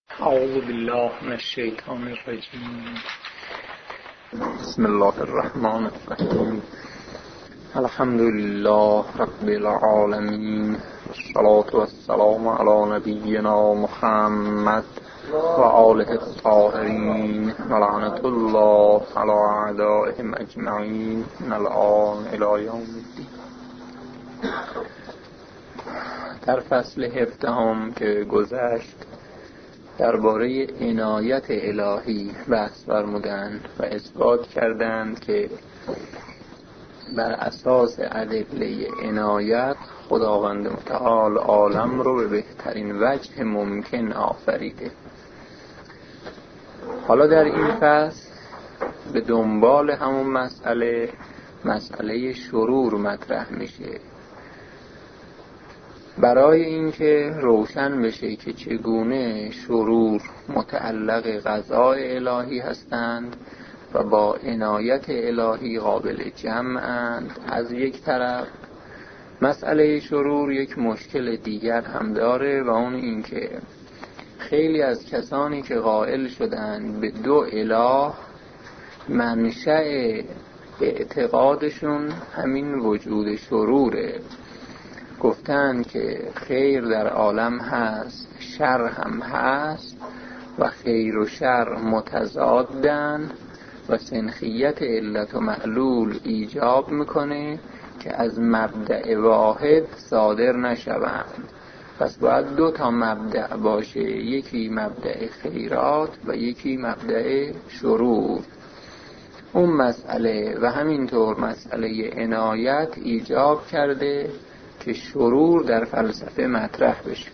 اعوذ بالله من الشیطان الرجیم. بسم الله الرحمن الرحیم. الحمد لله رب العالمین، والصلاة والسلام علی نبینا محمد و آله الطاهرین و لعنة الله علی اعدائهم اجمعین من الآن الی یوم الدین. در فصل 17 که گذشت درباره عنایت الهی بحث فرمودند و اثبات کردند که بر اساس ادله عنایت خداوند متعال عالم رو به بهترین وجه ممکن آفریده. حالا در این فصل به دنبال همون مسئله شرور مطرح میشه، برای اینکه روشن بشه که چگونه شرور متعلق قضای الهی هستند و با عنایت الهی قابل جمعند. از یک طرف مسئله شرور یک مشکل دیگر هم داره و اون اینکه خیلی از کسانی که قائل شدند به دو اله، منشأ اعتقادشون همین وجود شروره. گفتن که خیر در عالم هست، شر هم هست و خیر و شر متضادن و سنخیت علت و معلول ایجاب میکنه که از مبدأ واحد صادر نشوند. پس باید دو تا مبدأ باشه، یکی مبدأ خیرات و یکی مبدأ شرور. اون مسئله و همینطور مسئله عنایت ایجاب کرده که شرور در فلسفه مطرح بشه.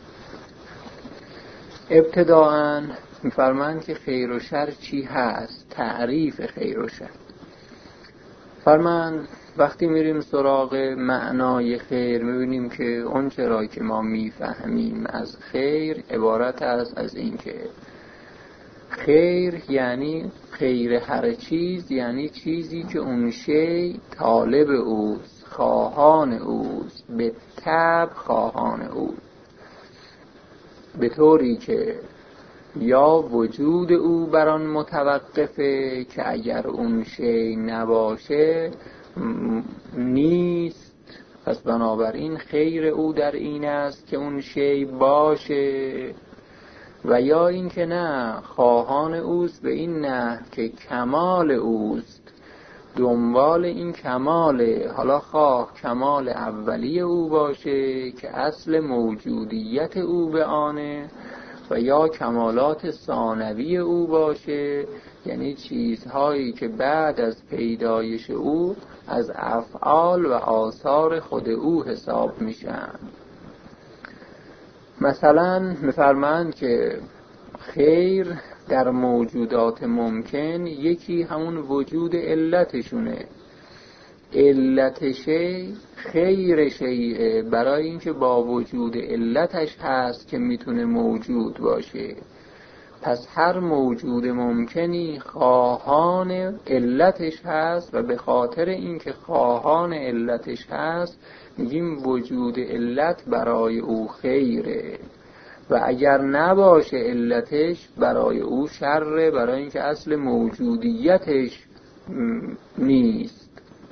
ابتداءً می‌فرمایند که خیر و شر چی هست، تعریف خیر و شر. فرمایند وقتی میریم سراغ معنای خیر می‌بینیم که اون چرا که ما می‌فهمیم از خیر عبارت است از این که خیر یعنی خیر هر چیز، یعنی چیزی که اون شی طالب اوست، خواهان اوست، به طبع خواهان اوست، به طوری که یا وجود او بر آن متوقفه که اگر اون شی نباشه نیست. پس بنابراین خیر او در این است که اون شی باشه، و یا این که نه، خواهان اوست به این نه که کمال اوست، دنبال این کماله. حالا خواه کمال اولی او باشه که اصل موجودیت او به آنه، و یا کمالات ثانوی او باشه، یعنی چیزهایی که بعد از پیدایش او از افعال و آثار خود او حساب میشن. مثلا می‌فرمایند که خیر در موجودات ممکن یکی همون وجود علتشونه. علت شی خیر شیء، برای اینکه با وجود علتش هست که میتونه موجود باشه. پس هر موجود ممکنی خواهان علتش هست و به خاطر اینکه خواهان علتش هست میگیم وجود علت برای او خیره، و اگر نباشه علتش برای او شره، برای اینکه اصل موجودیتش نیست.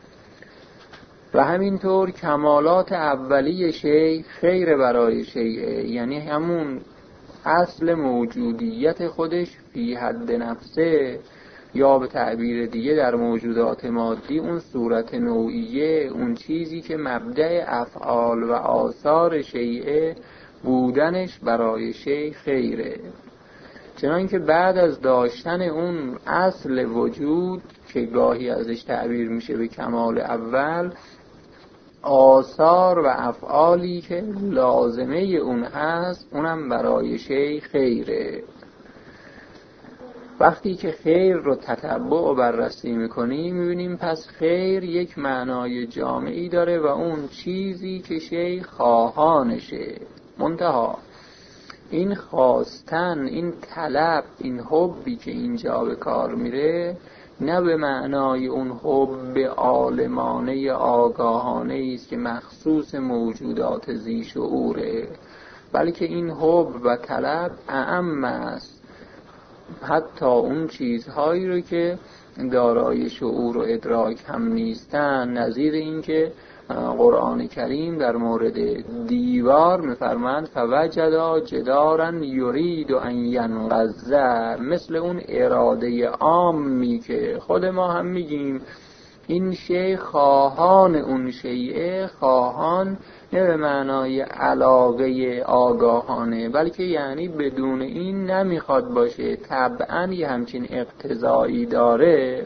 و همینطور کمالات اولی شی خیر برای شیء، یعنی همون اصل موجودیت خودش فی حد نفسه، یا به تعبیر دیگه در موجودات مادی اون صورت نوعیه، اون چیزی که مبدأ افعال و آثار شیء بودنش برای شی خیره. چنانکه بعد از داشتن اون اصل وجود که گاهی ازش تعبیر میشه به کمال اول، آثار و افعالی که لازمه اون هست اونم برای شی خیره. وقتی که خیر رو تتبع و بررسی میکنیم میبینیم پس خیر یک معنای جامعی داره و اون چیزی که شی خواهانشه. منتها این خواستن، این طلب، این حبی که اینجا به کار میره نه به معنای اون حب عالمانه آگاهانه است که مخصوص موجودات ذی شعوره، بلکه این حب و طلب اعم است، حتی اون چیزهایی رو که دارای شعور و ادراک هم نیستن. نظیر این که قرآن کریم در مورد دیوار میفرماند فوجدا جدارا یرید ان ینقض، مثل اون اراده عامی که خود ما هم میگیم این شیء خواهان اون شیء، خواهان نه به معنای علاقه آگاهانه، بلکه یعنی بدون این نمیخواد باشه، طبعاً یه همچین اقتضایی داره.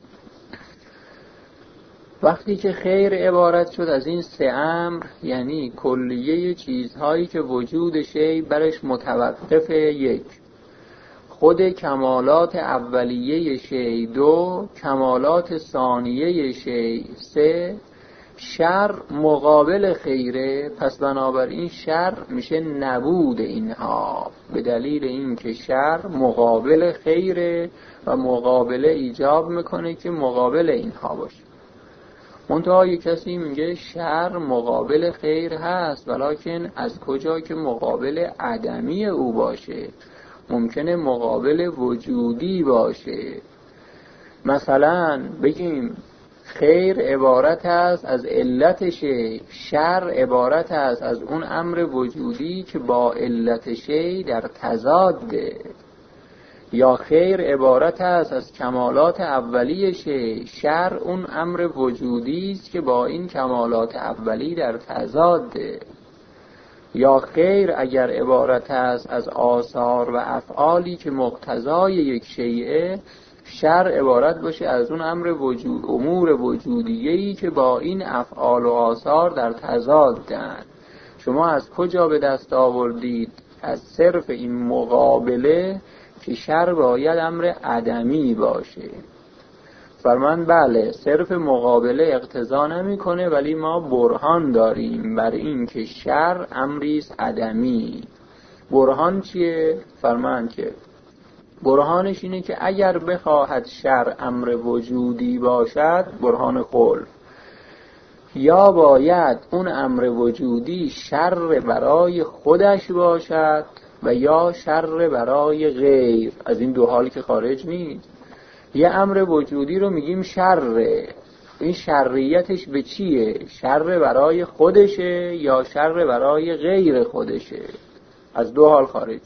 وقتی که خیر عبارت شد از این سه امر، یعنی کلیه چیزهایی که وجود شیء برش متوقف، یک خود کمالات اولیه شیء، دو کمالات ثانیه شیء، سه شر مقابل خیره، پس بنابراین شر میشه نبود اینها، به دلیل این که شر مقابل خیره و مقابله ایجاب میکنه که مقابل اینها باشه. منتها یک کسی میگه شر مقابل خیر هست، ولکن از کجا که مقابل عدمی او باشه، ممکنه مقابل وجودی باشه. مثلا بگیم خیر عبارت است از علت شیء، شر عبارت است از اون امر وجودی که با علت شیء در تضاده، یا خیر عبارت است از کمالات اولی شیء، شر اون امر وجودی است که با این کمالات اولی در تضاده، یا خیر اگر عبارت است از آثار و افعالی که مقتضای یک شیء، شر عبارت باشه از اون امور وجودیه‌ای که با این افعال و آثار در تضادن. شما از کجا به دست آوردید؟ از صرف این مقابله که شر باید امر عدمی باشه. فرمان بله صرف مقابله اقتضا نمی‌کنه، ولی ما برهان داریم بر این که شر امریست عدمی. برهان چیه؟ فرمان که برهانش اینه که اگر بخواهد شر امر وجودی باشد، برهان خلف، یا باید اون امر وجودی شر برای خودش باشد و یا شر برای غیر، از این دو حال که خارج نیست. یه امر وجودی رو میگیم شره، این شریتش به چیه؟ شر برای خودشه یا شر برای غیر خودشه؟ از دو حال خارج.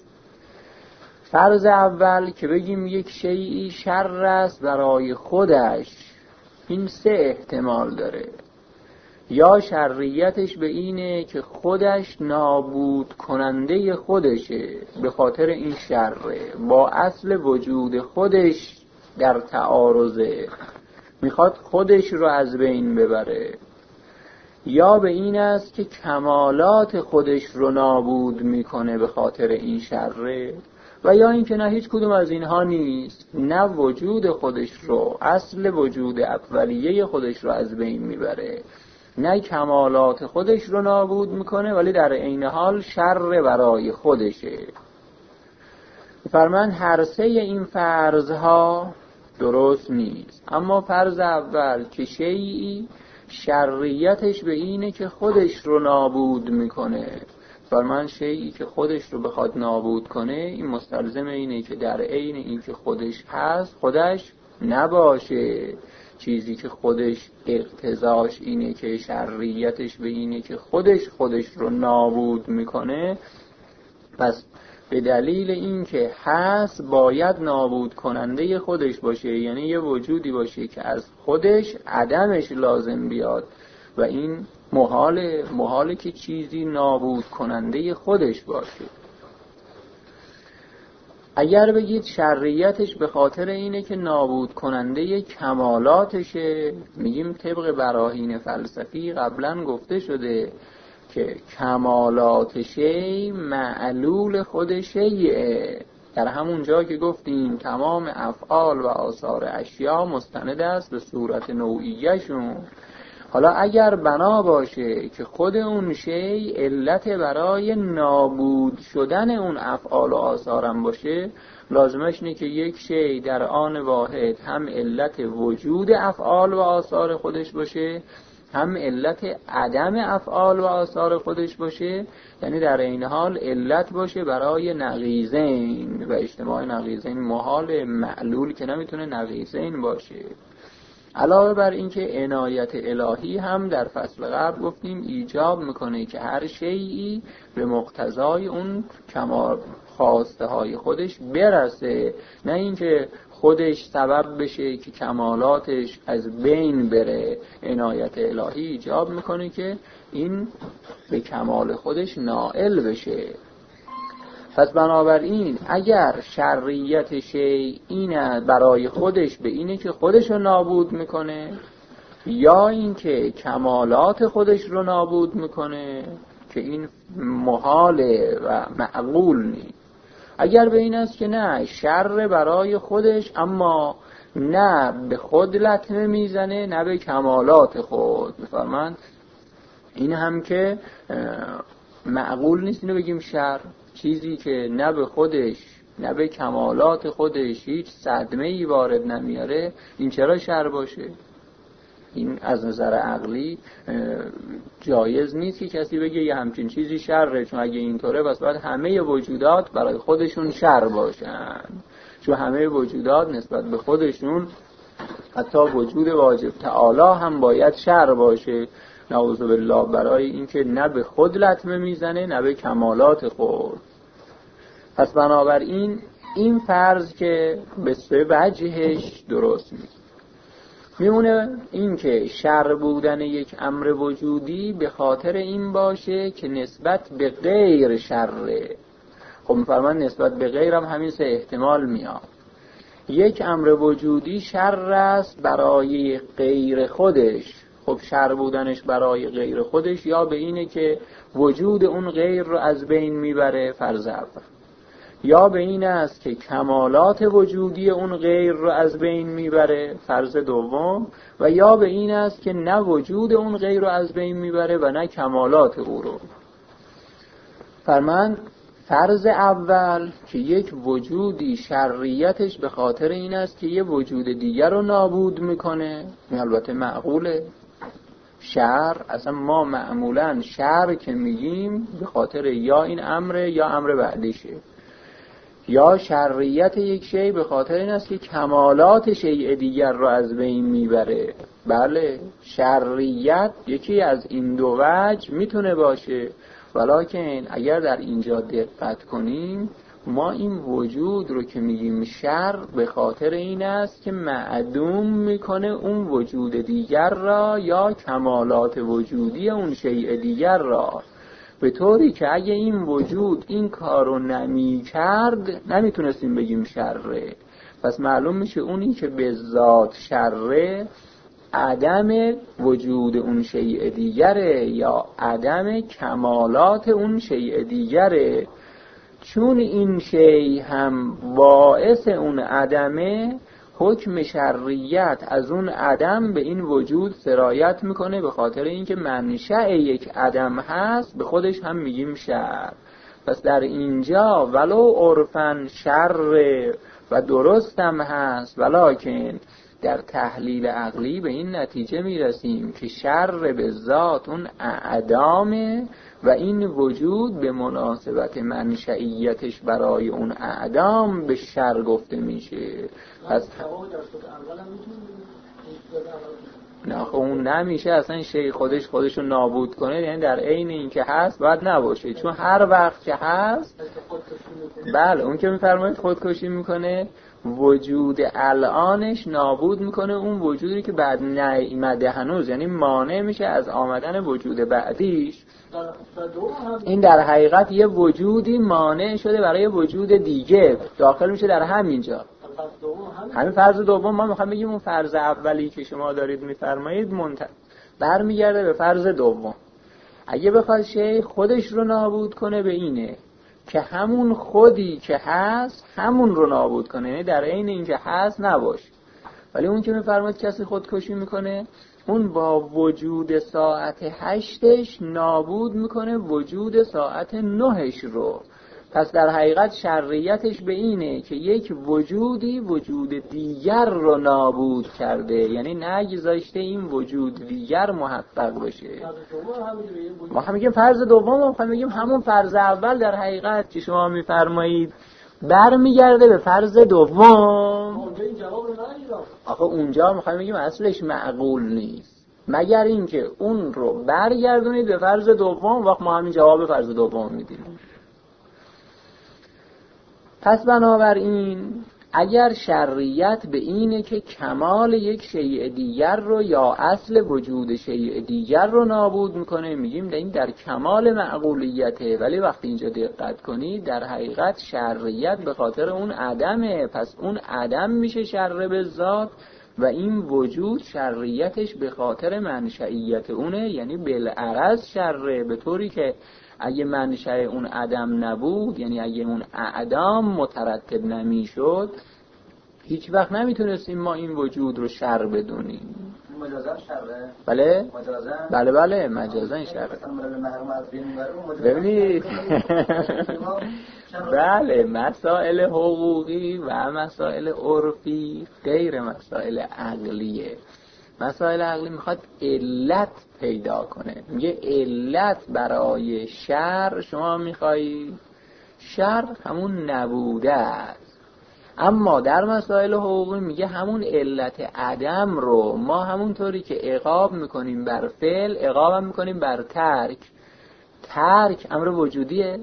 فرض اول که بگیم یک شیئی شر است برای خودش، این سه احتمال داره. یا شریتش به اینه که خودش نابود کننده خودشه، به خاطر این شره با اصل وجود خودش در تعارضه، میخواد خودش رو از بین ببره. یا به این است که کمالات خودش رو نابود میکنه به خاطر این شره، و یا این که نه هیچ کدوم از اینها نیست، نه وجود خودش رو، اصل وجود اولیه خودش رو از بین میبره، نه کمالات خودش رو نابود میکنه ولی در عین حال شر برای خودشه. فرمان هر سه این فرضها درست نیست. اما فرض اول که شیئی شریتش به اینه که خودش رو نابود میکنه، فرمان شیئی که خودش رو بخواد نابود کنه، این مستلزم اینه که در عین این که خودش هست خودش نباشه. چیزی که خودش اقتضاش اینه که شریتش به اینه که خودش رو نابود میکنه، پس به دلیل این که هست باید نابود کننده خودش باشه، یعنی یه وجودی باشه که از خودش عدمش لازم بیاد، و این محاله که چیزی نابود کننده خودش باشه. اگر بگید شریتش به خاطر اینه که نابود کننده کمالاتشه، میگیم طبق براهین فلسفی قبلا گفته شده که کمالات شیء معلول خود شیء، در همون جا که گفتیم تمام افعال و آثار اشیا مستند است به صورت نوعیه‌شون. حالا اگر بنا باشه که خود اون شیء علت برای نابود شدن اون افعال و آثارم باشه، لازمش اینه که یک شیء در آن واحد هم علت وجود افعال و آثار خودش باشه، هم علت عدم افعال و آثار خودش باشه، یعنی در این حال علت باشه برای نقیضین، و اجتماع نقیضین محال، معلول که نمیتونه نقیضین باشه. علاوه بر این که عنایت الهی هم در فصل قبل گفتیم ایجاب میکنه که هر شیئی به مقتضای اون کمال خواسته های خودش برسه، نه اینکه خودش سبب بشه که کمالاتش از بین بره. عنایت الهی ایجاب میکنه که این به کمال خودش نائل بشه. پس بنابراین اگر شرعیت شیء اینه برای خودش به اینه که خودش رو نابود میکنه، یا اینکه کمالات خودش رو نابود میکنه، که این محاله و معقول نیست. اگر به این است که نه، شر برای خودش اما نه به خود لطمه میزنه نه به کمالات خود، بفرمایید این هم که معقول نیست اینو بگیم شر، چیزی که نه به خودش نه به کمالات خودش هیچ صدمه‌ای وارد نمیاره، این چرا شر باشه؟ این از نظر عقلی جایز نیست که کسی بگه یه همچین چیزی شره، چون اگه اینطوره بس باید همه وجودات برای خودشون شر باشن، چون همه وجودات نسبت به خودشون حتی وجود واجب تعالی هم باید شر باشه، نعوذ بالله، برای اینکه نه به خود لطمه میزنه نه به کمالات خود. پس بنابراین این فرض که به سه وجهش درست میمونه این که شر بودن یک امر وجودی به خاطر این باشه که نسبت به غیر شره. خب می‌فرمان نسبت به غیر هم همین سه احتمال میاد. یک امر وجودی شر است برای غیر خودش، خب شر بودنش برای غیر خودش یا به اینه که وجود اون غیر رو از بین میبره، فرض اول، یا به این است که کمالات وجودی اون غیر رو از بین میبره، فرض دوم، و یا به این است که نه وجود اون غیر رو از بین میبره و نه کمالات او رو. فرمان فرض اول که یک وجودی شرعیتش به خاطر این است که یه وجود دیگر رو نابود میکنه، البته معقوله. شر اصلا ما معمولا شر که میگیم به خاطر یا این امر یا امر بعدیشه، یا شرعیت یک شی به خاطر این است که کمالات شیء دیگر رو از بین میبره. بله، شرعیت یکی از این دو وجه میتونه باشه، ولکن اگر در اینجا دقت کنیم ما این وجود رو که میگیم شر به خاطر این است که معدوم میکنه اون وجود دیگر را یا کمالات وجودی اون شیء دیگر را، به طوری که اگه این وجود این کارو نمی کرد نمیتونستیم بگیم شره. پس معلوم میشه اونی که به ذات شره عدم وجود اون شیء دیگره یا عدم کمالات اون شیء دیگره. چون این شیء هم باعث اون عدمه، حکم شرعیت از اون عدم به این وجود سرایت میکنه، به خاطر اینکه منشأ یک عدم هست به خودش هم میگیم شر. پس در اینجا ولو عرفاً شر و درست هم هست، ولکن در تحلیل عقلی به این نتیجه میرسیم که شر به ذات اون اعدامه و این وجود به مناسبت منشئیتش برای اون اعدام به شر گفته میشه. پس نه اون نمیشه اصلا شی خودشو نابود کنه، یعنی در عین این که هست باید نباشه، چون هر وقت که هست بله اون که میفرمایید خودکشی میکنه، وجود الانش نابود میکنه اون وجودی که بعد نیامده هنوز، یعنی مانع میشه از آمدن وجود بعدیش. این در حقیقت یه وجودی مانع شده برای وجود دیگه، داخل میشه در همینجا. همین فرض دوم ما میخوام بگیم اون فرض اولی که شما دارید میفرمایید برمیگرده به فرض دوم. اگه بخواد شی خودش رو نابود کنه به اینه که همون خودی که هست همون رو نابود کنه، یعنی در عین این که هست نباشه. ولی اون که میفرماید کسی خودکشی میکنه اون با وجود ساعت 8ش نابود میکنه وجود ساعت 9ش رو. پس در حقیقت شرعیتش به اینه که یک وجودی وجود دیگر رو نابود کرده، یعنی نگذاشته این وجود دیگر محقق بشه. ما هم میگیم فرض دوم، ما میگیم همون فرض اول در حقیقت که شما میفرمایید برمیگرده به فرض دوم. اونجا این جواب رو ندیدم. آخه اونجا میخوایم بگیم اصلش معقول نیست، مگر اینکه اون رو برگردونید به فرض دوم، وقت ما همین جواب فرض دوم میدیم. پس بنابراین اگر شرعیت به اینه که کمال یک شیء دیگر رو یا اصل وجود شیء دیگر رو نابود میکنه، میگیم این در کمال معقولیته. ولی وقتی اینجا دقت کنید در حقیقت شرعیت به خاطر اون عدمه، پس اون عدم میشه شر به ذات و این وجود شرعیتش به خاطر منشئیت اونه، یعنی بالعرض شره، به طوری که اگه منشأ اون عدم نبود، یعنی اگه اون اعدام مترتب نمیشد، هیچ وقت نمیتونستیم ما این وجود رو شر بدونیم. مجازا شره؟ بله؟ مجازا؟ بله مجازا شره. ببینید بله، مسائل حقوقی و مسائل عرفی غیر مسائل عقلیه. مسائل عقلی میخواد علت پیدا کنه، میگه علت برای شر شما میخوایی، شر همون نبوده است. اما در مسائل حقوقی میگه همون علت عدم رو ما همونطوری که عقاب میکنیم بر فعل، عقاب هم میکنیم بر ترک. ترک امر وجودیه.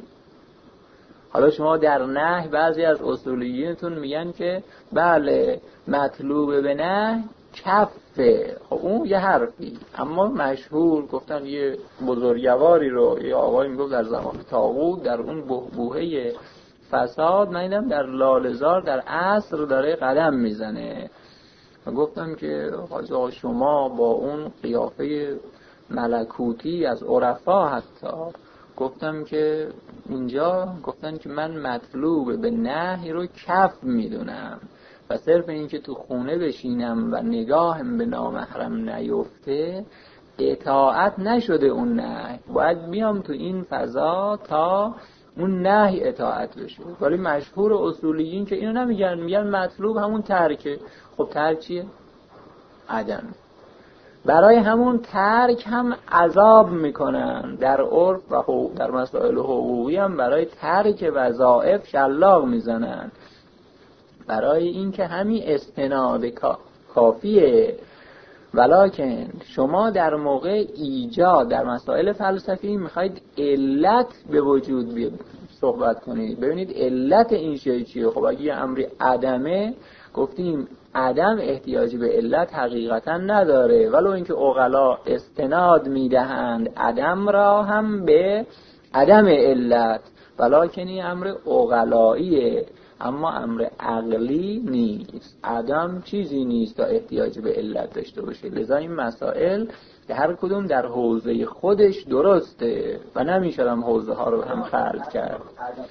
حالا شما در نهی بعضی از اصولیینتون میگن که بله مطلوب به نهی کفه، خب اون یه حرفی، اما مشهور گفتن یه بزرگواری رو یه آقایی میگفت در زمان طاغوت در اون بحبوحه فساد، من دیدم در لاله‌زار در عصر داره قدم میزنه و گفتم که حاج آقا شما با اون قیافه ملکوتی از عرفا حتی، گفتم که اینجا گفتن که من مطلوب به نهی رو کف میدونم و صرف این که تو خونه بشینم و نگاهم به نامحرم نیفته اطاعت نشده اون نهی، باید بیام تو این فضا تا اون نهی اطاعت بشه. ولی مشهور اصولیین که اینو نمیگن، میگن مطلوب همون ترکه. خب ترک چیه؟ عدم. برای همون ترک هم عذاب میکنن در عرف و در مسائل حقوقی هم برای ترک وظایف شلاق میزنن، برای اینکه همین استناد کافیه. ولکن شما در موقع ایجاد در مسائل فلسفی میخواید علت به وجود بیاد صحبت کنید. ببینید علت این شیء چیه. خب اگه یه امری عدمه، گفتیم عدم احتیاجی به علت حقیقتا نداره، ولو اینکه عقلا استناد میدهند عدم را هم به عدم علت، ولکن این امر عقلاییه اما امر عقلی نیست. عدم چیزی نیست تا احتیاج به علت داشته باشه. لذا این مسائل که هر کدوم در حوزه خودش درسته و نمیشه هم حوزه ها رو هم خلط کرد.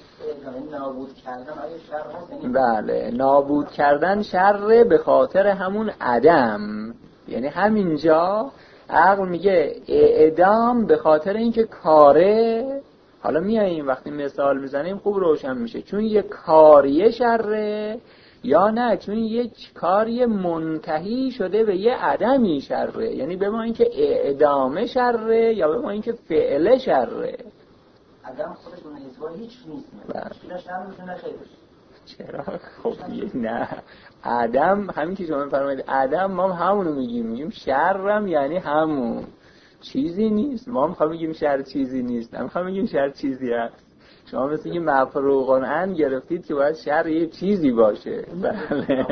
نابود کردن آیا شر هست؟ بله، نابود کردن شر به خاطر همون عدم. یعنی همینجا عقل میگه اعدام به خاطر اینکه کاره. حالا میاییم وقتی مثال میزنیم خوب روشن میشه، چون یه کاریه شره یا نه چون یک کاری منتهی شده به یه عدمی شره. یعنی به ما اینکه اعدام شره یا به ما اینکه فعل شره. عدم خودش منحصر هیچ نیست. اینا شر میتونه خیرش. چرا؟ خب نه، عدم همین که شما فرمایید عدم، ما همونو میگیم شرم، یعنی همون چیزی نیست. ما میخوام بگیم شر چیزی نیست، نمیخوام بگیم شر چیزی هست. شما مثل اینکه مفروغان ان گرفتید که باید شر یه چیزی باشه. بله، مستوای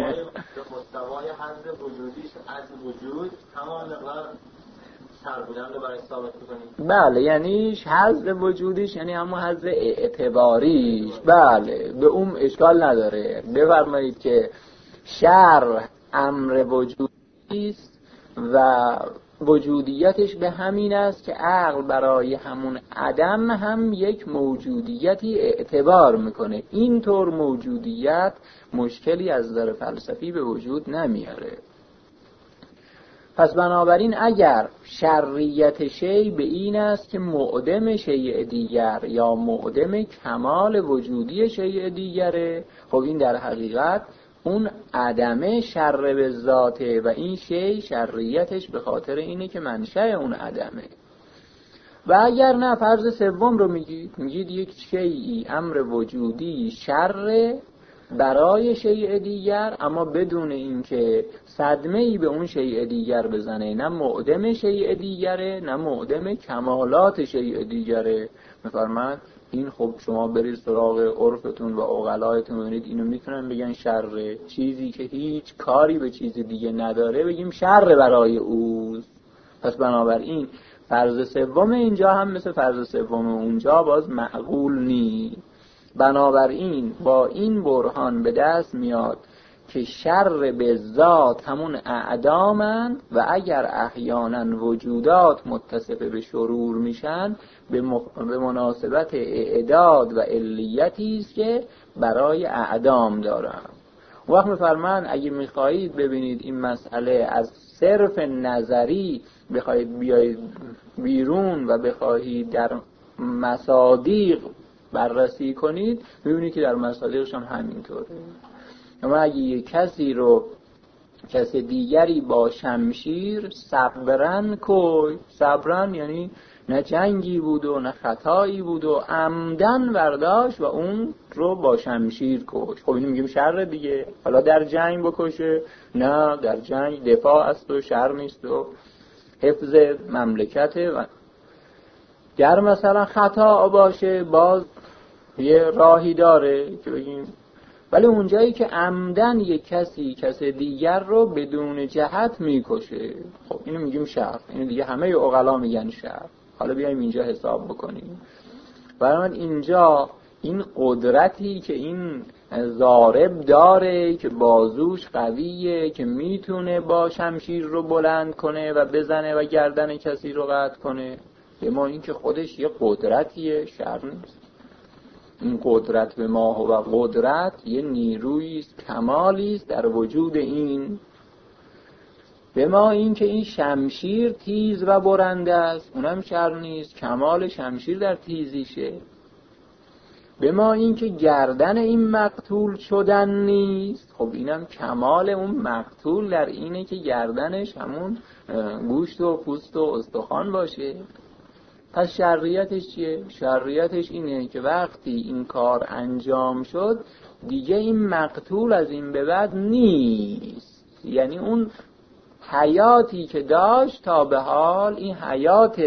حد وجودیش از وجود همان مقدار شر بودن رو برای ثابت کنید. بله، یعنی حد وجودیش یعنی همون حد اعتباریش. بله، به اون اشکال نداره. بفرمایید که شر امر وجودی است و وجودیتش به همین است که عقل برای همون عدم هم یک موجودیتی اعتبار میکنه. اینطور موجودیت مشکلی از نظر فلسفی به وجود نمیاره. پس بنابراین اگر شرعیت شیء به این است که معدم شیء دیگر یا معدم کمال وجودی شیء دیگره، خب این در حقیقت اون عدمه شر به ذاته و این شیء شرعیتش به خاطر اینه که منشأ اون عدمه. و اگر نه فرض سوم رو میگید یک شیئی امر وجودی شر برای شیء دیگر، اما بدون اینکه صدمه‌ای به اون شیء دیگر بزنه، نه معدم شیء دیگره نه معدم کمالات شیء دیگره. میفرماید این خب شما برید سراغ عرفتون و عقلایتون ببینید اینو میتونن بگن شر، چیزی که هیچ کاری به چیز دیگه نداره بگیم شر برای اوست. پس بنابراین فرض سوم اینجا هم مثل فرض سوم اونجا باز معقول نیست. بنابراین با این برهان به دست میاد که شر به ذات همون اعدامند و اگر احیانا وجودات متصف به شرور میشن به مناسبت اعداد و علیتی است که برای اعدام دارن. وقت میفرمان اگه میخواهید ببینید این مسئله از صرف نظری بخواهید بیایید بیرون و بخواهید در مصادیق بررسی کنید، ببینید که در مصادیقش هم همینطوره. اما اگه یک کس دیگری با شمشیر صبرن کش، صبرن یعنی نه جنگی بود و نه خطایی بود و عمدن برداشت و اون رو با شمشیر کش، خب اینو میگیم شر دیگه. حالا در جنگ بکشه، نه در جنگ دفاع است و شر نیست و حفظ مملکته. و گر مثلا خطا باشه باز یه راهی داره که بگیم، ولی اونجایی که عمدن یک کس دیگر رو بدون جهت میکشه، خب اینو میگیم شر. اینو دیگه همه عقلا میگن شر. حالا بیایم اینجا حساب بکنیم. برای اینجا این قدرتی که این ضارب داره که بازوش قویه که میتونه با شمشیر رو بلند کنه و بزنه و گردن کسی رو قطع کنه، به ما این که خودش یه قدرتیه، شر نیست. این قدرت به ما و قدرت یه نیرویی است، کمالی است در وجود این. به ما این که این شمشیر تیز و برنده است، اونم شر نیست، کمال شمشیر در تیزیشه. به ما این که گردن این مقتول شدن نیست، خب اینم کمال اون مقتول در اینه که گردنش همون گوشت و پوست و استخوان باشه. پس شرعیتش چیه؟ شرعیتش اینه که وقتی این کار انجام شد دیگه این مقتول از این به بعد نیست، یعنی اون حیاتی که داشت تا به حال، این حیات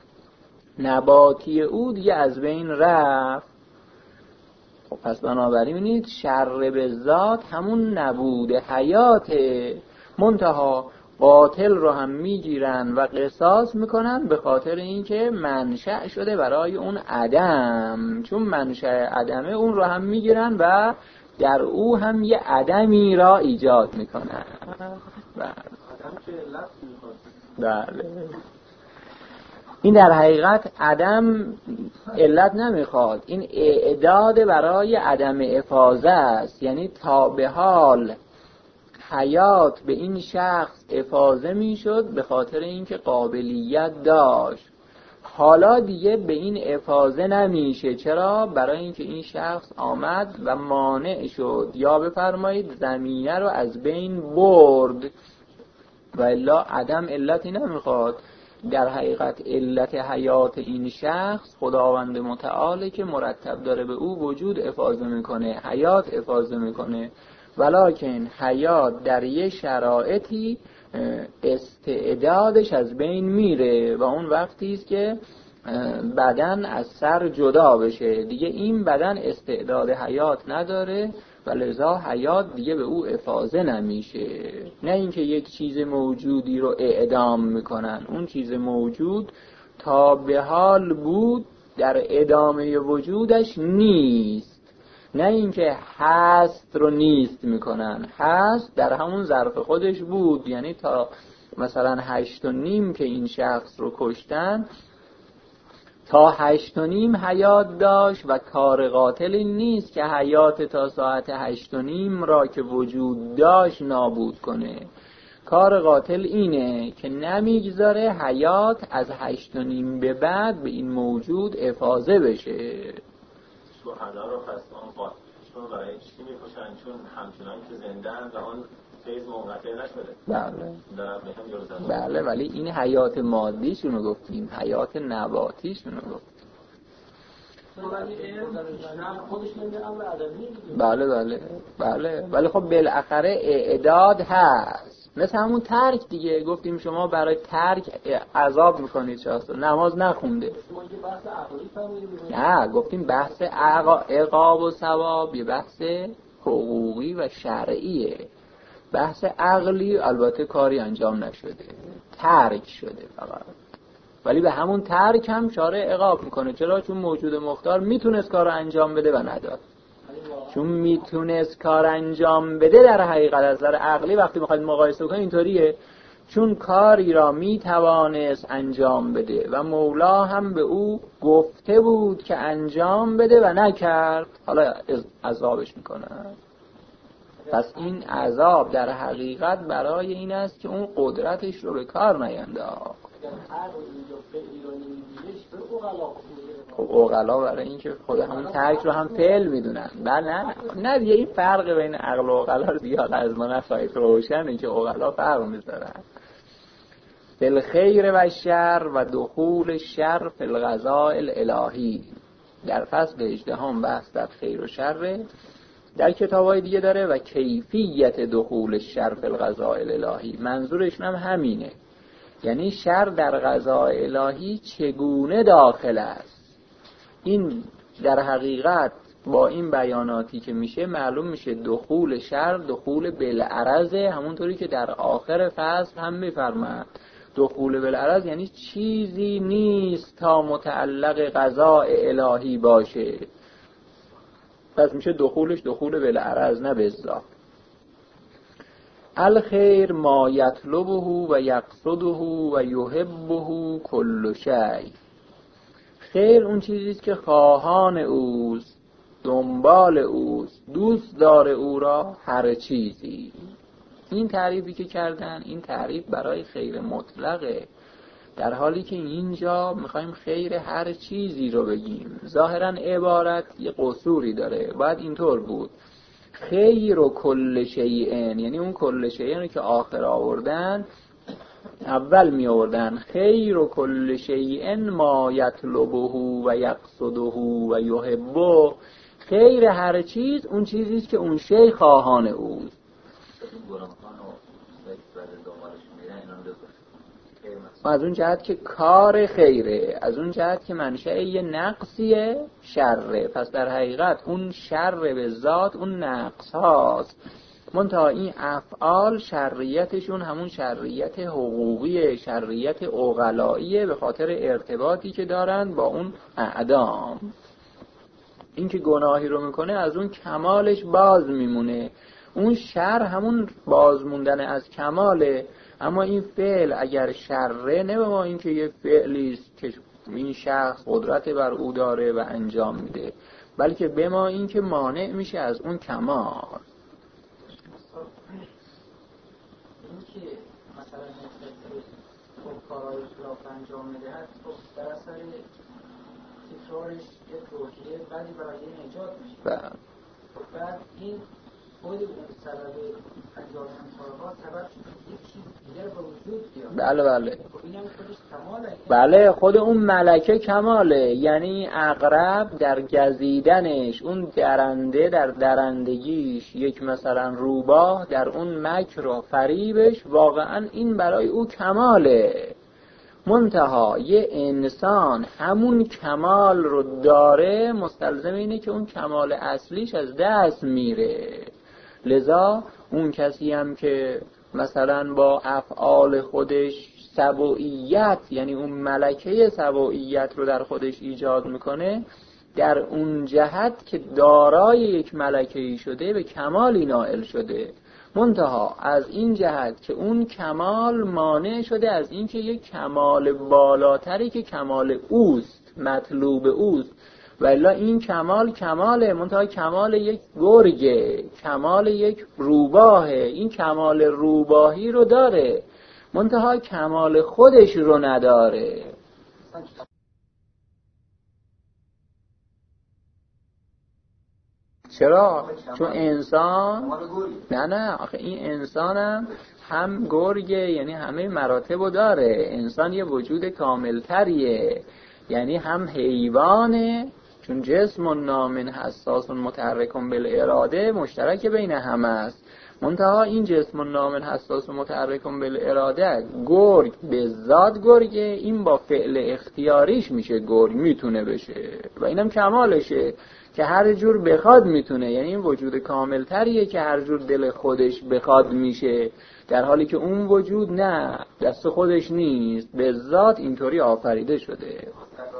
نباتی او دیگه از بین رفت. خب پس بنابراین ببینید شر به ذات همون نبود حیات، منتها قاتل رو هم میگیرن و قصاص میکنن به خاطر اینکه منشأ شده برای اون عدم، چون منشأ عدمه اون رو هم میگیرن و در او هم یه عدمی را ایجاد میکنن. بله. این در حقیقت عدم علت نمیخواد، این اعداد برای عدم افاضه است. یعنی تا به حال حیات به این شخص افاضه میشد به خاطر اینکه قابلیت داشت، حالا دیگه به این افاضه نمیشه. چرا؟ برای اینکه این شخص آمد و مانع شد، یا بفرمایید زمینه رو از بین برد. و الا عدم علتی نمیخواد. در حقیقت علت حیات این شخص خداوند متعالی که مرتب داره به او وجود افاضه میکنه، حیات افاضه میکنه. ولکن حیات در یه شرایطی استعدادش از بین میره و اون وقتی است که بدن از سر جدا بشه، دیگه این بدن استعداد حیات نداره و لذا حیات دیگه به او افاضه نمیشه. نه اینکه یک چیز موجودی رو اعدام میکنن، اون چیز موجود تا به حال بود در ادامه وجودش نیست. نه اینکه هست رو نیست میکنن، هست در همون ظرف خودش بود. یعنی تا مثلا 8:30 که این شخص رو کشتن، تا 8:30 حیات داشت و کار قاتلی نیست که حیات تا ساعت 8:30 را که وجود داشت نابود کنه. کار قاتل اینه که نمیگذاره حیات از 8.5 به بعد به این موجود افاضه بشه. شهدا رو پس اون قاتلشون برای چی میکشن؟ چون همچنان که زنده‌اند و اون فیض منقطع نشده. بله ولی این حیات مادیشونو گفتیم، حیات نباتیشونو گفتیم. بله ولی خب بالاخره اعداد هست، مثل همون ترک دیگه. گفتیم شما برای ترک عذاب میکنید، شخص نماز نخونده. نه گفتیم بحث عقاب و ثواب یه بحث حقوقی و شرعیه. بحث عقلی البته کاری انجام نشده، ترک شده فقط، ولی به همون ترک هم شارع عقاب میکنه. چرا؟ چون موجود مختار میتونست کار انجام بده و نداد. چون میتونست کار انجام بده در حقیقت از نظر عقلی وقتی میخواید مقایسه کنید اینطوریه، چون کاری را میتوانست انجام بده و مولا هم به او گفته بود که انجام بده و نکرد، حالا عذابش میکنه. پس این عذاب در حقیقت برای این است که اون قدرتش رو به کار نینداخت. خب عقلا برای این که خود همون ترک رو هم فعل میدونن. بله نه دیگه این فرق بین عقل و عقلا رو دیگه از ما نخواهید روشنه که عقلا فرق میذارن. بالخیر و شر و دخول الشر فی القضاء الالهی. در فصل 18 بحث در خیر و شر در کتابای دیگه داره و کیفیت دخول الشر فی القضاء الالهی. منظورش هم همینه، یعنی شر در قضاء الهی چگونه داخل است. این در حقیقت با این بیاناتی که میشه معلوم میشه دخول شر دخول بالعرض، همونطوری که در آخر فصل هم میفرماد دخول بالعرض یعنی چیزی نیست تا متعلق قضاء الهی باشه. پس میشه دخولش دخول بالعرض نه بالذات. الخیر ما یطلبه و یقصده و یحبه کل شیء. خیر اون چیزیست که خواهان اوست، دنبال اوست، دوست داره او را هر چیزی. این تعریفی که کردن این تعریف برای خیر مطلقه، در حالی که اینجا میخوایم خیر هر چیزی رو بگیم. ظاهرا عبارت یه قصوری داره، باید اینطور بود خیر و کل شیئن، یعنی اون کل شیئن که آخر آوردن اول می آوردن خیر و کل شیئن ما یطلبه و یقصده و یحبه. خیر هر چیز اون چیزیست که اون شی خواهان اوست. از اون جهت که کار خیره، از اون جهت که منشأ یه نقصیه شره. پس در حقیقت اون شر به ذات اون نقص هاست، منتها این افعال شریتشون همون شریت حقوقی، شریت عقلاییه، به خاطر ارتباطی که دارن با اون اعدام. این که گناهی رو میکنه از اون کمالش باز میمونه، اون شر همون باز موندن از کماله. اما این فعل اگر شره نه با این که یه فعلیست که این شخص قدرت بر او داره و انجام میده، بلکه به ما این که مانع میشه از اون کمال. این که مثلا خب کارهای خلاف انجام میده، خب در اثر تکرارش یه توجیه بعدی برای نجات میشه. بعد این خود سبب انجام کارها سبب یک چیز دیگر به وجود بیاد. بله خب اینم خودش کماله. بله خود اون ملکه کماله، یعنی عقرب در گزیدنش، اون درنده در درندگیش، یک مثلا روباه در اون مکر و فریبش، واقعا این برای او کماله. منتها یه انسان همون کمال رو داره، مستلزم اینه که اون کمال اصلیش از دست میره. لذا اون کسی هم که مثلا با افعال خودش سبوعیت، یعنی اون ملکه سبوعیت رو در خودش ایجاد میکنه، در اون جهت که دارای یک ملکه‌ای شده به کمالی نائل شده. منتها از این جهت که اون کمال مانع شده از این که یک کمال بالاتری که کمال اوست، مطلوب اوست، و الا این کمال کماله، منتها کمال یک گرگه، کمال یک روباهه. این کمال روباهی رو داره، منتها کمال خودش رو نداره. چرا؟ چون انسان نه آخه این انسانم هم گرگه، یعنی همه مراتبو داره. انسان یه وجود کاملتریه، یعنی هم حیوانه، چون جسم و نامن حساس و متحرکون بالاراده مشترک بین همه است. منتها این جسم و نامن حساس و متحرکون بالاراده گرگ به ذات گرگه، این با فعل اختیاریش میشه گرگ، میتونه بشه و اینم کمالشه که هر جور بخواد میتونه. یعنی این وجود کاملتریه که هر جور دل خودش بخواد میشه، در حالی که اون وجود نه، دست خودش نیست، به ذات اینطوری آفریده شده.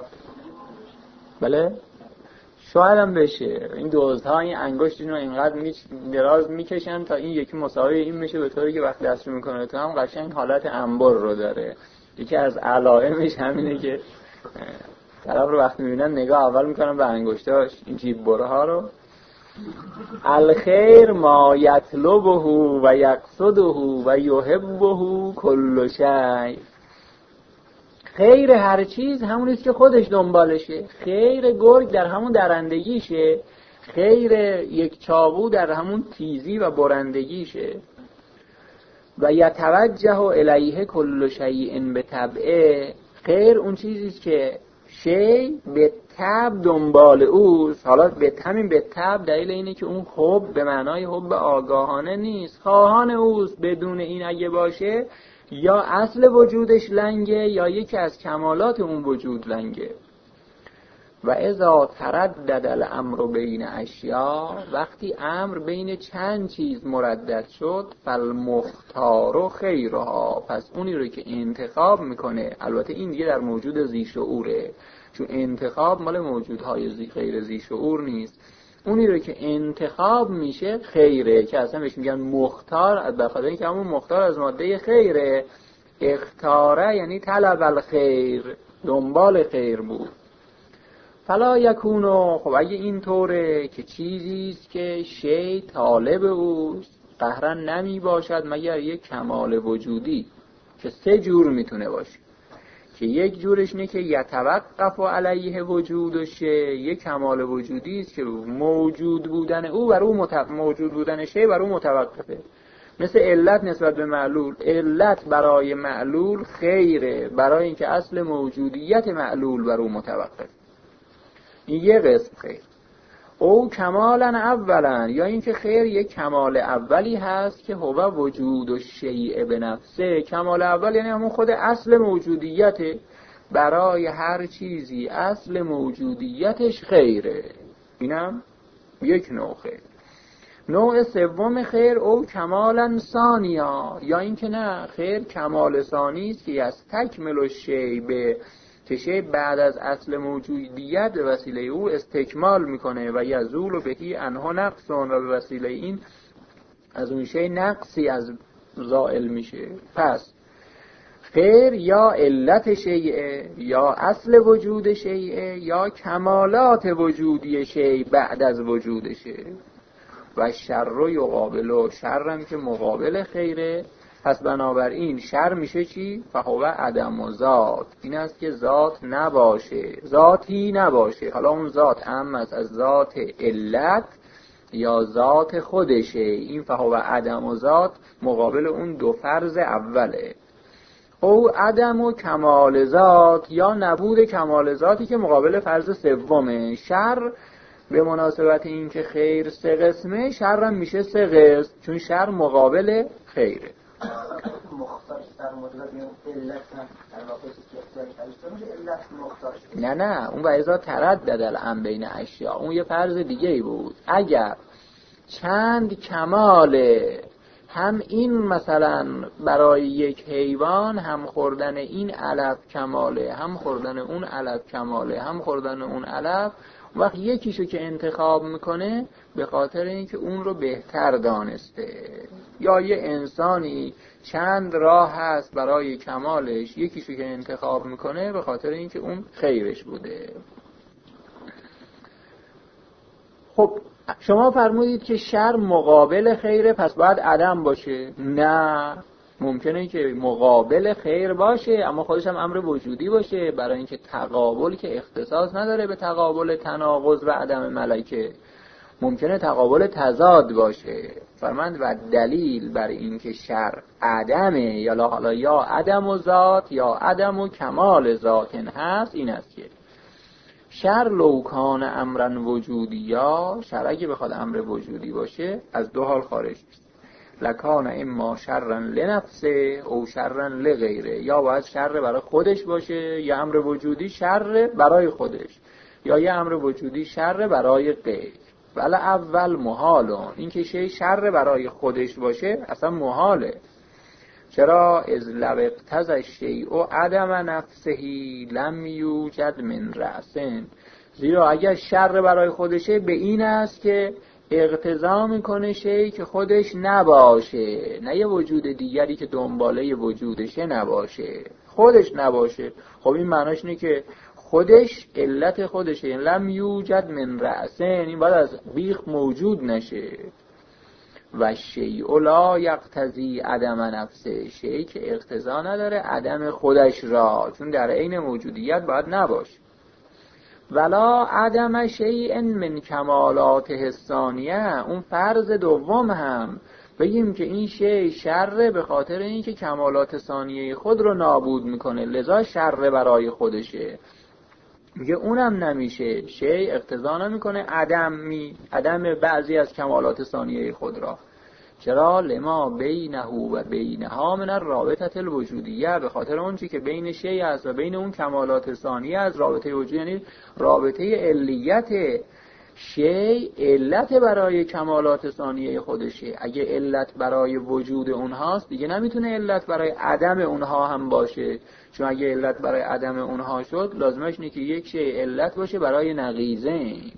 بله شاید هم بشه. این دزدها این انگشتشون رو اینقدر دراز میکشن تا این یکی مساوی این میشه، به طوری که وقت دست رو میکنه تو هم قشنگ حالت انبر رو داره. یکی از علائمش همینه که طرف رو وقتی میبینن نگاه اول میکنن به انگشتاش، این جیب برها رو. الخیر ما یطلبه و یقصده و یحبه کل شیء. خیر هر چیز همونیست که خودش دنبالشه. خیر گرگ در همون درندگیشه، خیر یک چاقو در همون تیزی و برندگیشه. و یتوجه الیه کل شیء بطبعه. خیر اون چیزیست که شی به طبع دنبال اوست. حالا به همین به طبع دلیل اینه که اون حب به معنای حب آگاهانه نیست، خواهان اوست. بدون این اگه باشه یا اصل وجودش لنگه یا یکی از کمالات اون وجود لنگه. و اذا تردد الامر بین اشیاء، وقتی امر بین چند چیز مردد شد، فالمختار خیرها، پس اونی رو که انتخاب میکنه، البته این دیگه در موجود ذی شعوره، چون انتخاب مال موجودهای غیر ذی شعور نیست. اونی رو که انتخاب میشه خیره، که اصلا بهش میگن مختار، بخاطر اینکه همون مختار از ماده خیره. اختاره یعنی طلب الخیر، دنبال خیر بود. فلا یکونو، خب اگه این طوره که چیزیست که شی طالب اوست، قهرن نمی باشد مگر یک کمال وجودی که سه جور میتونه باشه. که یک جورش اینه که یتوقف علیه وجود و شی، یک کمال وجودی است که موجود بودن او بر او موجود بودن شی بر او متوقفه. مثل علت نسبت به معلول، علت برای معلول خیره، برای اینکه اصل موجودیت معلول بر او متوقف. این یه قسم خیر. او کمالا اولا، یا اینکه خیر یک کمال اولی هست که هو وجود و شیء به نفسه. کمال اول یعنی همون خود اصل موجودیت، برای هر چیزی اصل موجودیتش خیره. اینم یک نوع خیر. نوع سوم خیر او کمالا ثانیا، یا اینکه نه، خیر کمال ثانی است که یستکمل الشیء به، که شی بعد از اصل موجودیت به وسیله او استکمال میکنه و یزول بهی انها نقصان، و به وسیله این از اون شی نقصی از زائل میشه. پس خیر یا علت شیء، یا اصل وجود شیء، یا کمالات وجودی شیء بعد از وجودشه. و شر یقابل، شرم که مقابل خیره. پس بنابراین شر میشه چی؟ فهو عدم و ذات، این است که ذات نباشه، ذاتی نباشه. حالا اون ذات از ذات علت یا ذات خودشه. این فهو عدم و ذات مقابل اون دو فرض اوله. او عدم و کمال ذات، یا نبود کمال ذاتی که مقابل فرض سومه. شر به مناسبت این که خیر سه قسمه، شر هم میشه سه قسم، چون شر مقابل خیره. مختار در مدت علت در واقع علت مختار شد. نه اون و اذا تردد الامر بین اشیاء، اون یه فرض دیگه ای بود. اگر چند کماله، هم این مثلا برای یک حیوان هم خوردن این علف کماله، هم خوردن اون علف کماله، هم خوردن اون علف، وقت یکیشو که انتخاب میکنه به خاطر اینکه اون رو بهتر دانسته. یا یه انسانی چند راه هست برای کمالش، یکیشو که انتخاب میکنه به خاطر اینکه اون خیرش بوده. خب شما فرمودید که شر مقابل خیره، پس باید عدم باشه. نه، ممکنه که مقابل خیر باشه اما خودش هم امر وجودی باشه، برای اینکه تقابل که اختصاص نداره به تقابل تناقض و عدم ملکه، ممکنه تقابل تضاد باشه. فرمند و دلیل بر این که شر عدمه یا عدم و ذات یا عدم و کمال ذات هست این است که شر لوکان امرن وجودی، یا شر اگه بخواد امر وجودی باشه از دو حال خارج است. لکان اما شرن لنفسه او شرن لغیره، یا باید شر برای خودش باشه، یا امر وجودی شر برای خودش، یا یه امر وجودی شر برای غیر. ولی اول محالون، این که شی شر برای خودش باشه اصلا محاله. چرا؟ از لو اقتضی الشیء عدم نفسهی لم یوجد من رأسن، زیرا اگر شر برای خودشه به این است که اقتضا میکنه شی که خودش نباشه، نه یه وجود دیگری که دنباله وجودشه نباشه، خودش نباشه. خب این معناش اینه که خودش علت خودشه، یعنی لم یوجد من رأسن، این باید از بیخ موجود نشه. و شیء لا یقتضی عدم نفسه، شیء که اقتضا نداره عدم خودش را، چون در عین موجودیت باید نباشه. ولا عدم شیء من کمالات حسانیه، اون فرض دوم هم بگیم که این شیء شر به خاطر اینکه کمالات ثانیه خود رو نابود میکنه لذا شر برای خودشه، میگه اونم نمیشه، شیء اقتضا نمیکنه عدم بعضی از کمالات ثانیه خود را. چرا؟ لما بینه و بینها من الرابطه الوجودیه، به خاطر اون چیزی که بین شیء است و بین اون کمالات ثانیه از رابطه وجودی، یعنی رابطه علیت. شیء علت برای کمالات ثانیه خودشه، اگه علت برای وجود اونهاست دیگه نمیتونه علت برای عدم اونها هم باشه، چون اگه علت برای عدم اونها شد لازمش اینه که یک شیء علت باشه برای نقیضین.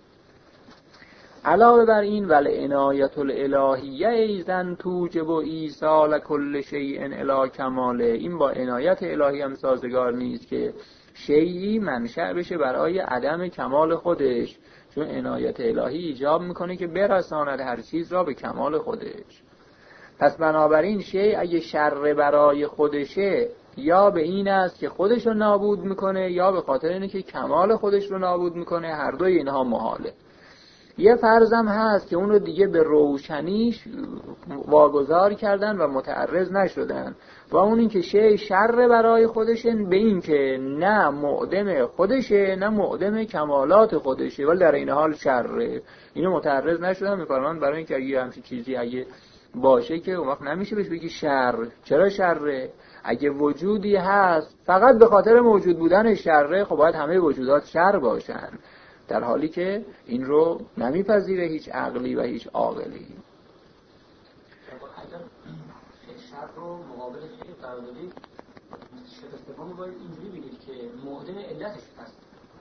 علاوه بر این ول عنایت الالهیه ایزن توجب ایصال کل شیء الی کماله، این با عنایت الهی هم سازگار نیست که شیئی منشأ بشه برای عدم کمال خودش، چون عنایت الهی ایجاب میکنه که برساند هر چیز را به کمال خودش. پس بنابراین شیء اگه شر برای خودشه یا به این است که خودش رو نابود میکنه یا به خاطر اینه که کمال خودش رو نابود میکنه، هر دوی اینها محاله. یه فرضم هست که اون رو دیگه به روشنیش واگذار کردن و متعرض نشدن، و اون این که شیء شر برای خودشه به این که نه معدم خودشه نه معدم کمالات خودشه، ولی در این حال شره. اینو متعرض نشدن میفرمان برای اینکه اگه همچین چیزی اگه باشه که اون وقت نمیشه بهش بگی شر. چرا شره؟ اگه وجودی هست فقط به خاطر موجود بودن شره، خب باید همه وجودات شر باشن، در حالی که این رو نمیپذیره هیچ عقلی و هیچ عاقلی. شر رو مقابل خیر قرار دادید، شرط سوم باید اینجوری بگید که معدم علتش هست.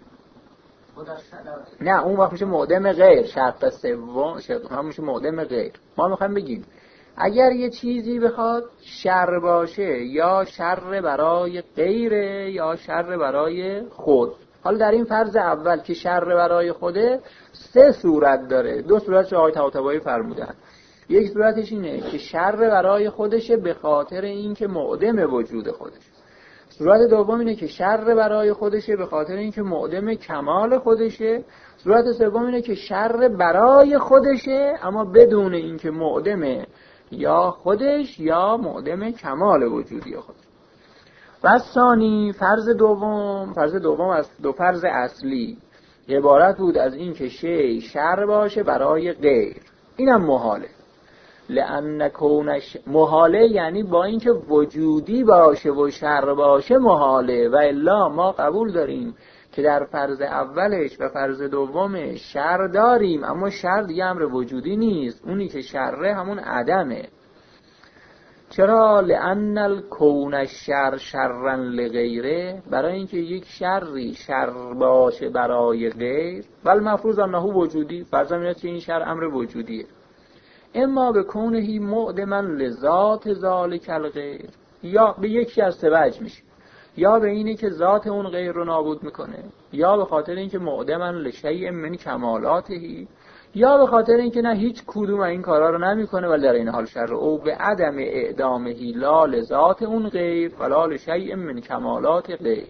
نه اون وقت میشه معدم غیر، شرط سوم میشه معدم غیر. ما میخوایم بگیم اگر یه چیزی بخواد شر باشه یا شر برای غیره یا شر برای خود، حالا در این فرض اول که شر برای خوده سه صورت داره، دو صورتش آقای طباطبایی فرمودن. یک صورتش اینه که شر برای خودشه به خاطر اینکه معدم وجود خودش. صورت دوم اینه که شر برای خودشه به خاطر اینکه معدم کمال خودشه. صورت سوم اینه که شر برای خودشه اما بدون اینکه معدم یا خودش یا معدم کمال وجودی خودش. و ثانی فرض دوم از دو فرض اصلی عبارت بود از این که شیء شر باشه برای غیر، اینم محاله. لأن کونش محاله یعنی با اینکه وجودی باشه و شر باشه محاله، و الا ما قبول داریم که در فرض اولش و فرض دومش شر داریم، اما شر دیگه امر وجودی نیست، اونی که شره همون عدمه. چرا؟ لأن الکون الشر شرا لغیره، برای اینکه یک شری شر باشه برای غیر، ولی مفروض انه وجودی، فرض اینه که این شر امر وجودیه. اما به کونهی معدما لذات ذالک الغیر، یا به یکی از سه وجه میشه، یا به اینه که ذات اون غیر رو نابود میکنه، یا به خاطر اینکه معدما لشیء من کمالاتهی، یا به خاطر اینکه نه هیچ کدوم این کارا رو نمیکنه ولی در این حال شر، او به عدم اعدامه لا لذات اون غیر ولا لشیء من کمالات غیر.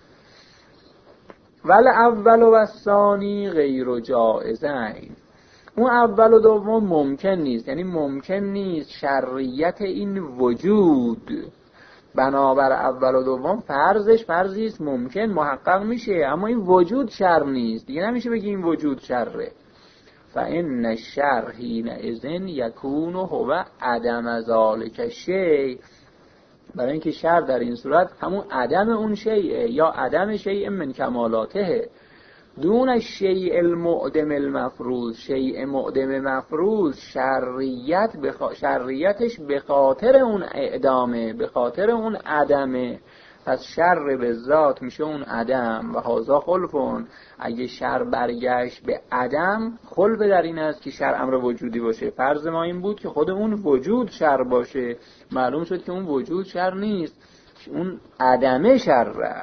ول اول و ثانی غیر جائزین، اون اول و دوم ممکن نیست، یعنی ممکن نیست شرعیت این وجود بنابر اول و دوم فرضی است ممکن محقق میشه، اما این وجود شر نیست دیگه، نمیشه بگی این وجود شره. فإن الشر حینئذ یکون هو عدم ذلک شیء، برای اینکه شر در این صورت همون عدم اون شیء یا عدم شیء من کمالاته، دون الشیء المعدم المفروض. شیء معدم مفروض شرعیتش به خاطر اون اعدامه، به خاطر اون عدمه، پس شر به ذات میشه اون عدم. و هازا خلفون، اگه شر برگشت به عدم، خلف در این است که شر امر وجودی باشه. فرض ما این بود که خود اون وجود شر باشه، معلوم شد که اون وجود شر نیست، اون عدمه شره.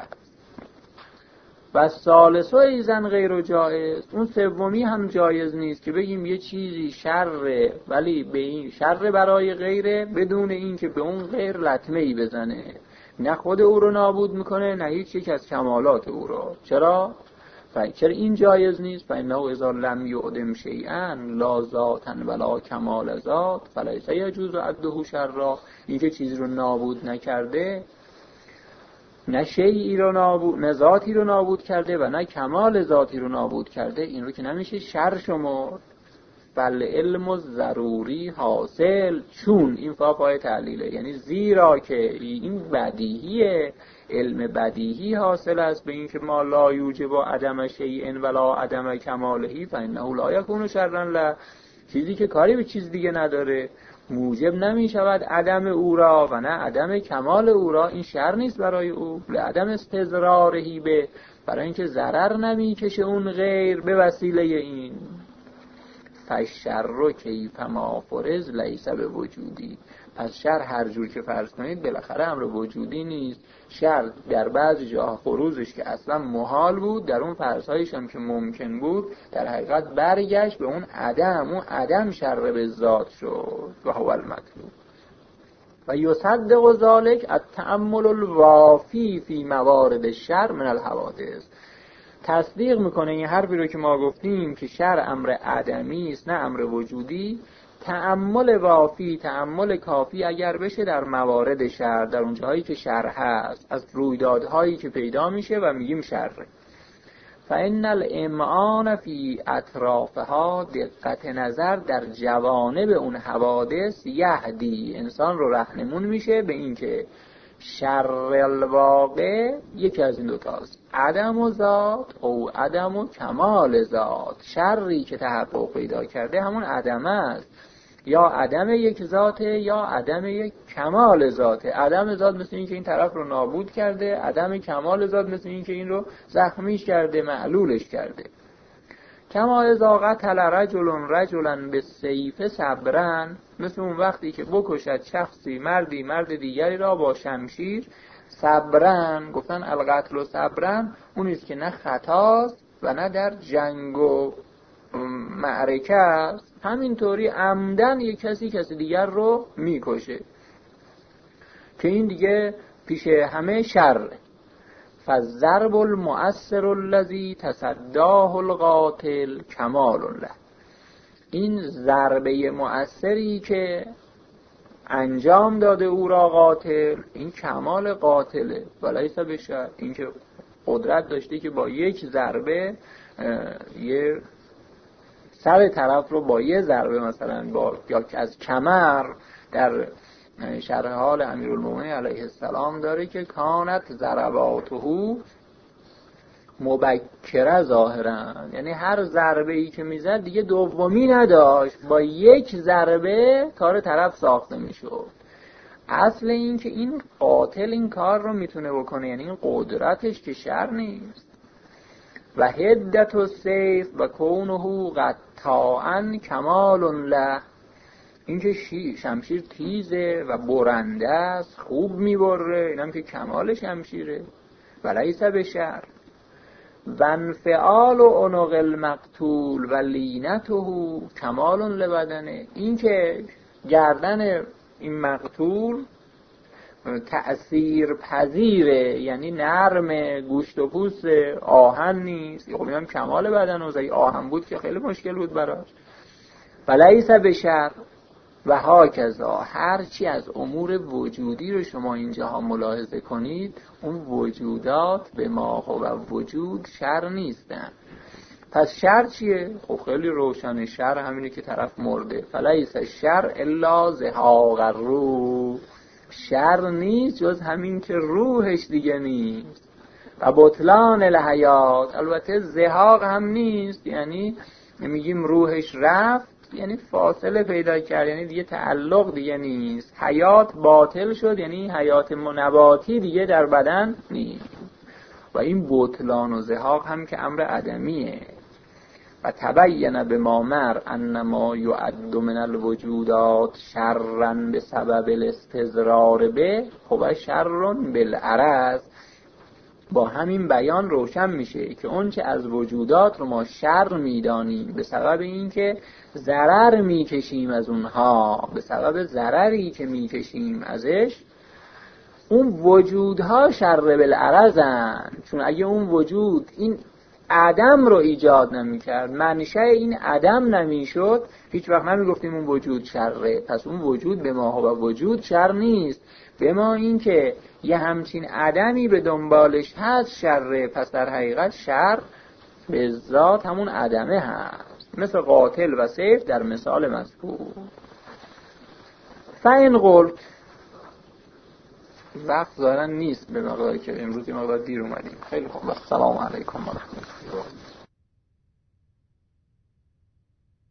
و ثالثو ایزن غیر جایز، اون سومی هم جایز نیست که بگیم یه چیزی شره ولی به این شر برای غیره بدون این که به اون غیر لطمه‌ای بزنه، نه خود او رو نابود میکنه نه هیچ یک از کمالات او رو. چرا این جایز نیست؟ فإنه اذا لم یعدم شیئا لا ذاتا ولا کمال ذات فلیس یجوز عده شرا. این که چیزی رو نابود نکرده، نه شیئی رو نابود، نه ذاتی رو نابود کرده و نه کمال ذاتی رو نابود کرده، این رو که نمیشه شر شمرد. بل علم ضروری حاصل، چون این پای تعلیله، یعنی زیرا که این بدیهیه، علم بدیهی حاصل است به این که ما لا یوجب عدم شیء ولا عدم کمالهی فانه لا یکون شرا له، چیزی که کاری به چیز دیگه نداره موجب نمی شود عدم او را و نه عدم کمال او را، این شر نیست برای او. لعدم استضرارهی به، برای اینکه ضرر نمی کشه اون غیر به وسیله این. فشر کیف ما فرض لیس به وجودی، پس شر هر جور که فرض کنید بالاخره امر وجودی نیست. شر در بعضی جاها خروجش که اصلا محال بود، در اون فرض‌هایش هم که ممکن بود، در حقیقت برگشت به اون عدم شر به ذات شد و هو المطلوب. و یصدق ذلک التأمل الوافی فی موارد الشر من الحوادث، تصدیق میکنه این حرفی رو که ما گفتیم که شر امر عدمی است نه امر وجودی. تأمل وافی، تأمل کافی اگر بشه در موارد شر، در اون جاهایی که شر هست، از رویدادهایی که پیدا میشه و میگیم شر. فإن الامعان فی اطرافها، دقت نظر در جوانب اون حوادث، یهدی، انسان رو رهنمون میشه به این که شر الواقع یکی از این دوتاست، عدم و ذات او عدم و کمال ذات. شری که تحقق پیدا کرده همون عدم است، یا عدم یک ذاته یا عدم یک کمال ذاته. عدم ذات مثل این که این طرف رو نابود کرده، عدم کمال ذات مثل این که این رو زخمیش کرده، معلولش کرده. کما اذا قتل رجلا بالسیف صبرا، مثل اون وقتی که بکشد شخصی مرد دیگری را با شمشیر صبرا. گفتن القتل و صبرا اونیست که نه خطاست و نه در جنگ و معرکه است، همینطوری عمدن یک کسی دیگر رو میکشه که این دیگه پیش همه شر. فالضرب المؤثر الذي تصداه القاتل کمال له، این ضربه مؤثری که انجام داده او را قاتل، این کمال قاتله. ولیس بشر، این که قدرت داشته که با یک ضربه یه سر طرف رو با یه ضربه مثلا یا از کمر، در شرح حال امیرالمومنین علیه السلام داره که کانت ضرباته مبکره ظاهرا، یعنی هر ضربه ای که میزد دیگه دومی نداشت، با یک ضربه کار طرف ساخته میشد. اصل این که این قاتل این کار رو میتونه بکنه، یعنی این قدرتش که شر نیست. و حدت السیف و کونه قطعاً کمال له، این که شمشیر تیزه و برنده است، خوب میبره، اینم که کمال شمشیره. و لیس بشر. و انفعال و عنق المقتول و لینته کمال لبدنه. این که گردن این مقتول تأثیر پذیره، یعنی نرم، گوشت و پوست، آهن نیست. خب اینم کمال بدن و زی آهن بود که خیلی مشکل بود براش. فلیس بشر و هاکذا. هرچی از امور وجودی رو شما اینجاها ملاحظه کنید، اون وجودات به ما و وجود شر نیستن. پس شر چیه؟ خب خیلی روشنه. شر همینه که طرف مرده. فلیس شر الا زهاق الروح. شر نیست جز همین که روحش دیگه نیست. و بطلان الحیات. البته زهاق هم نیست، یعنی میگیم روحش رفت، یعنی فاصله پیدا کرد، یعنی دیگه تعلق دیگه نیست. حیات باطل شد، یعنی حیات نباتی دیگه در بدن نیست. و این بطلان و زهاق هم که امر عدمیه. و تبین به ما مر انما یعد من الوجودات شرا به سبب الاستضرار به هو شر بالعرض. با همین بیان روشن میشه که اون چه از وجودات رو ما شر میدانیم به سبب اینکه ضرر میکشیم از اونها، به سبب ضرری که میکشیم ازش، اون وجودها شر بالعرضن. چون اگه اون وجود این عدم رو ایجاد نمیکرد، منشأ این عدم نمیشد، هیچ وقت نمیگفتیم اون وجود شره. پس اون وجود به ما و وجود شر نیست. به ما این که یه همچین عدمی به دنبالش هست شره. پس در حقیقت شر به ذات همون عدمه هست، مثل قاتل و سیف در مثال مذکور. فین قلت، وقت ظاهرا نیست به مقداری که امروز یه مقدار دیر اومدیم. خیلی خوب، السلام علیکم و رحمت الله.